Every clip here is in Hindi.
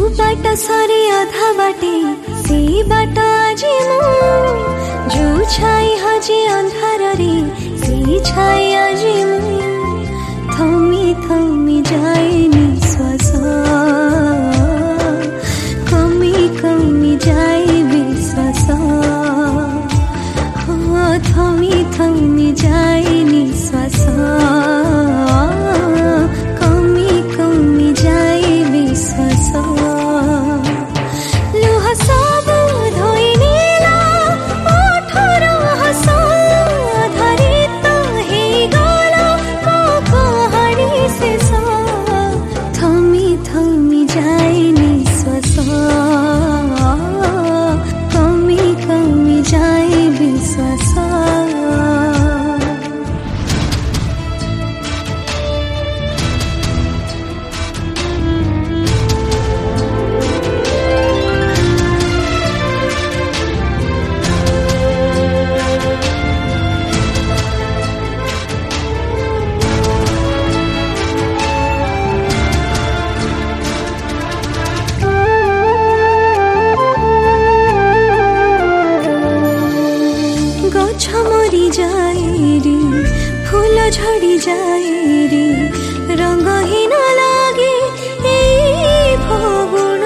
बाट सरी अधा बाटे से बाट आज मु जो छाई हजे अंधार रे से छाई आज मु थमी थमी जाए निश्वास कमी कमी जाए विश्वास थमी थमी जाए निश्वास कमी कमी जाए विश्वास लुह सब धोई नेला ओठर हस आधारित हे गला मो कहानी शेष थमी थमी जाए निश्वास कमी कमी जाए विश्वास मरी जाए रे फूल झड़ी जाए रे रंगहीन लागे ए फगुण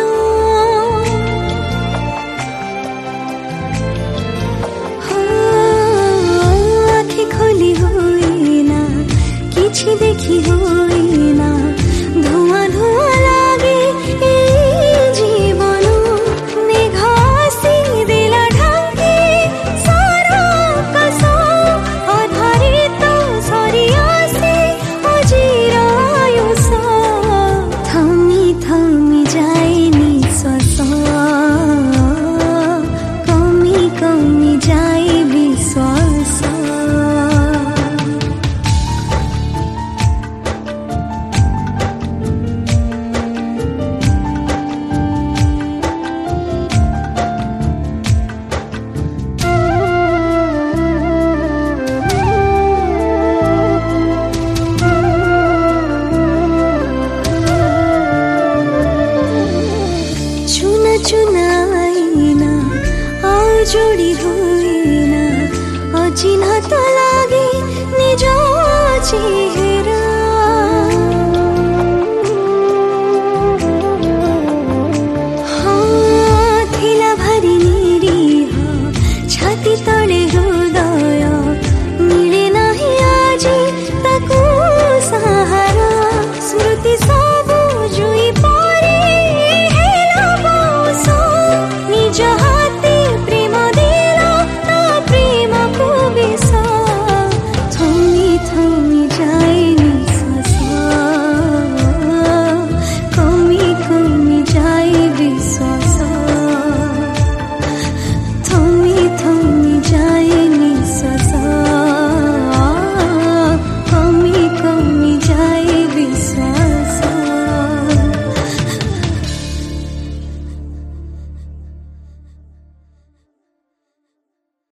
आखि खोली हुई ना किछि देखी हुई ना धुआं धुआं लागे ए जीवन ने घासी दिला ढांके सारा कसो आधारित सरी आसे अजीरायुष थमी थमी जाए निश्वास कमी कमी जाए विश्वास चुनाइना आ जोड़ी हुई ना अचिन्ह तला